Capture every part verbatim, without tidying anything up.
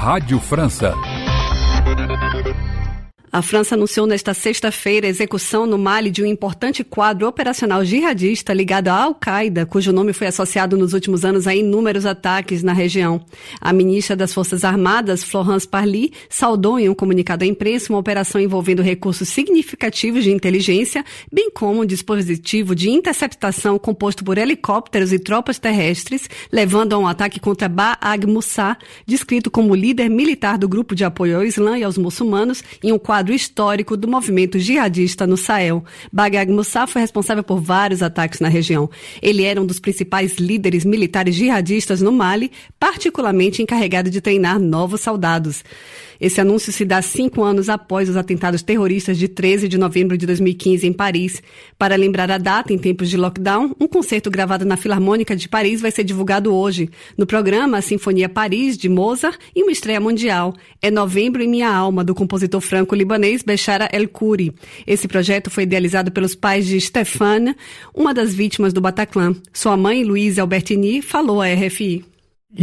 Rádio França. A França anunciou nesta sexta-feira a execução no Mali de um importante quadro operacional jihadista ligado à Al-Qaeda, cujo nome foi associado nos últimos anos a inúmeros ataques na região. A ministra das Forças Armadas, Florence Parly, saudou em um comunicado à imprensa uma operação envolvendo recursos significativos de inteligência, bem como um dispositivo de interceptação composto por helicópteros e tropas terrestres, levando a um ataque contra Ba'ag Moussa, descrito como líder militar do grupo de apoio ao Islã e aos muçulmanos, em um quadro histórico do movimento jihadista no Sahel. Ba'ag Moussa foi responsável por vários ataques na região. Ele era um dos principais líderes militares jihadistas no Mali, particularmente encarregado de treinar novos soldados. Esse anúncio se dá cinco anos após os atentados terroristas de treze de novembro de dois mil e quinze em Paris. Para lembrar a data, em tempos de lockdown, um concerto gravado na Filarmônica de Paris vai ser divulgado hoje. No programa, a Sinfonia Paris, de Mozart, e uma estreia mundial. É Novembro em Minha Alma, do compositor franco-libanês Bechara El-Khoury. Esse projeto foi idealizado pelos pais de Stéphane, uma das vítimas do Bataclan. Sua mãe, Louise Albertini, falou à R F I.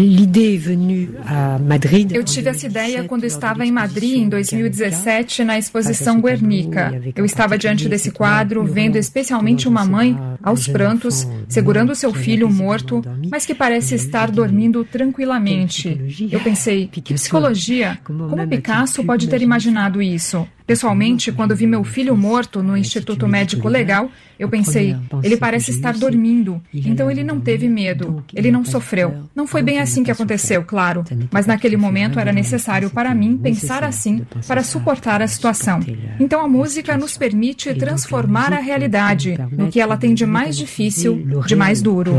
Eu tive essa ideia quando estava em Madrid, em dois mil e dezessete, na exposição Guernica. Eu estava diante desse quadro, vendo especialmente uma mãe, aos prantos, segurando seu filho morto, mas que parece estar dormindo tranquilamente. Eu pensei, que psicologia? Como Picasso pode ter imaginado isso? Pessoalmente, quando vi meu filho morto no Instituto Médico Legal, eu pensei, ele parece estar dormindo, então ele não teve medo, ele não sofreu. Não foi bem assim que aconteceu, claro, mas naquele momento era necessário para mim pensar assim para suportar a situação. Então a música nos permite transformar a realidade no que ela tem de mais difícil, de mais duro.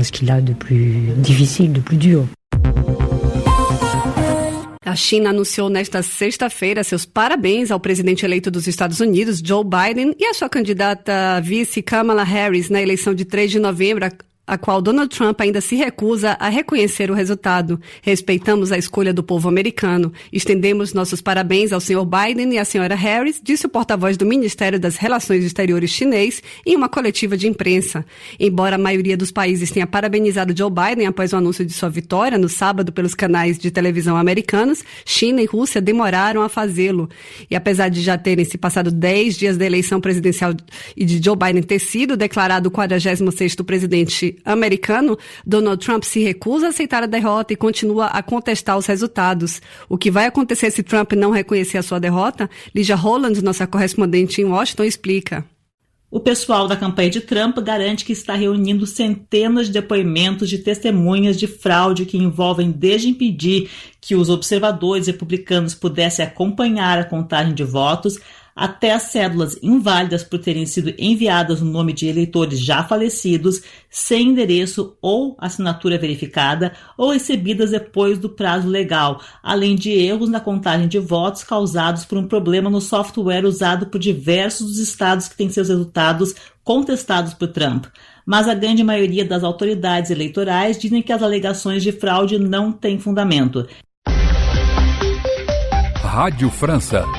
A China anunciou nesta sexta-feira seus parabéns ao presidente eleito dos Estados Unidos, Joe Biden, e à sua candidata vice Kamala Harris na eleição de três de novembro, a qual Donald Trump ainda se recusa a reconhecer o resultado. Respeitamos a escolha do povo americano. Estendemos nossos parabéns ao senhor Biden e à senhora Harris, disse o porta-voz do Ministério das Relações Exteriores chinês em uma coletiva de imprensa. Embora a maioria dos países tenha parabenizado Joe Biden após o anúncio de sua vitória no sábado pelos canais de televisão americanos, China e Rússia demoraram a fazê-lo. E apesar de já terem se passado dez dias da eleição presidencial e de Joe Biden ter sido declarado o quadragésimo sexto presidente americano, Donald Trump se recusa a aceitar a derrota e continua a contestar os resultados. O que vai acontecer se Trump não reconhecer a sua derrota? Lígia Holland, nossa correspondente em Washington, explica. O pessoal da campanha de Trump garante que está reunindo centenas de depoimentos de testemunhas de fraude que envolvem desde impedir que os observadores republicanos pudessem acompanhar a contagem de votos, até as cédulas inválidas por terem sido enviadas no nome de eleitores já falecidos, sem endereço ou assinatura verificada, ou recebidas depois do prazo legal, além de erros na contagem de votos causados por um problema no software usado por diversos dos estados que têm seus resultados contestados por Trump. Mas a grande maioria das autoridades eleitorais dizem que as alegações de fraude não têm fundamento. Rádio França.